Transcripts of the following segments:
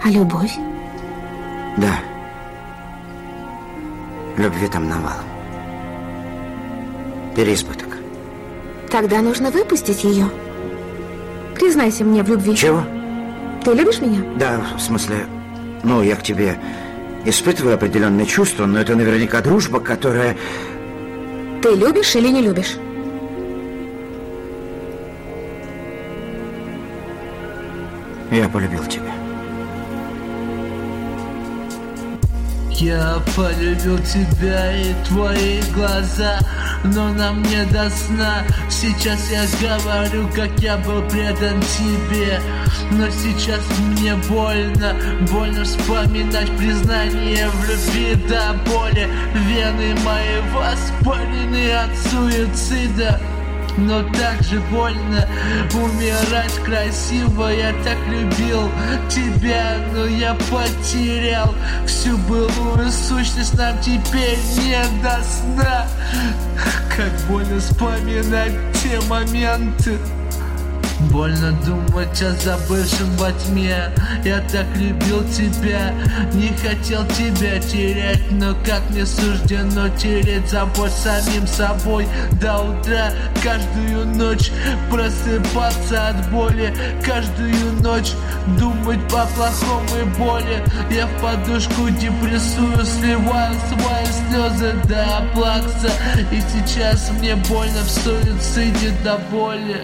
А любовь? Да. Любви там навалом. Переизбыток. Тогда нужно выпустить ее. Признайся мне в любви. Чего? Ты любишь меня? Да, в смысле, ну, я к тебе испытываю определенные чувства, но это наверняка дружба, которая... Ты любишь или не любишь? Я полюбил тебя. Я полюбил тебя и твои глаза, но нам не до сна. Сейчас я говорю, как я был предан тебе, но сейчас мне больно, больно вспоминать признание в любви до боли. Вены мои воспалены от суицида, но так же больно умирать красиво. Я так любил тебя, но я потерял всю былую сущность. Нам теперь не до сна. Как больно вспоминать те моменты. Больно думать о забывшем во тьме. Я так любил тебя, не хотел тебя терять, но как мне суждено тереть забот самим собой до утра. Каждую ночь просыпаться от боли, каждую ночь думать по плохом и боли. Я в подушку депрессую, сливаю свои слезы до плакса. И сейчас мне больно в суициде до боли.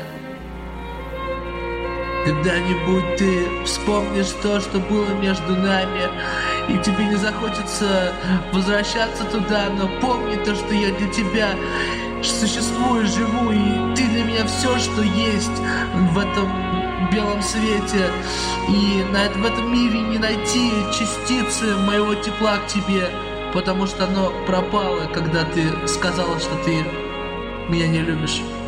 Когда-нибудь ты вспомнишь то, что было между нами, и тебе не захочется возвращаться туда, но помни то, что я для тебя существую, живу, и ты для меня все, что есть в этом белом свете. И в этом мире не найти частицы моего тепла к тебе, потому что оно пропало, когда ты сказала, что ты меня не любишь.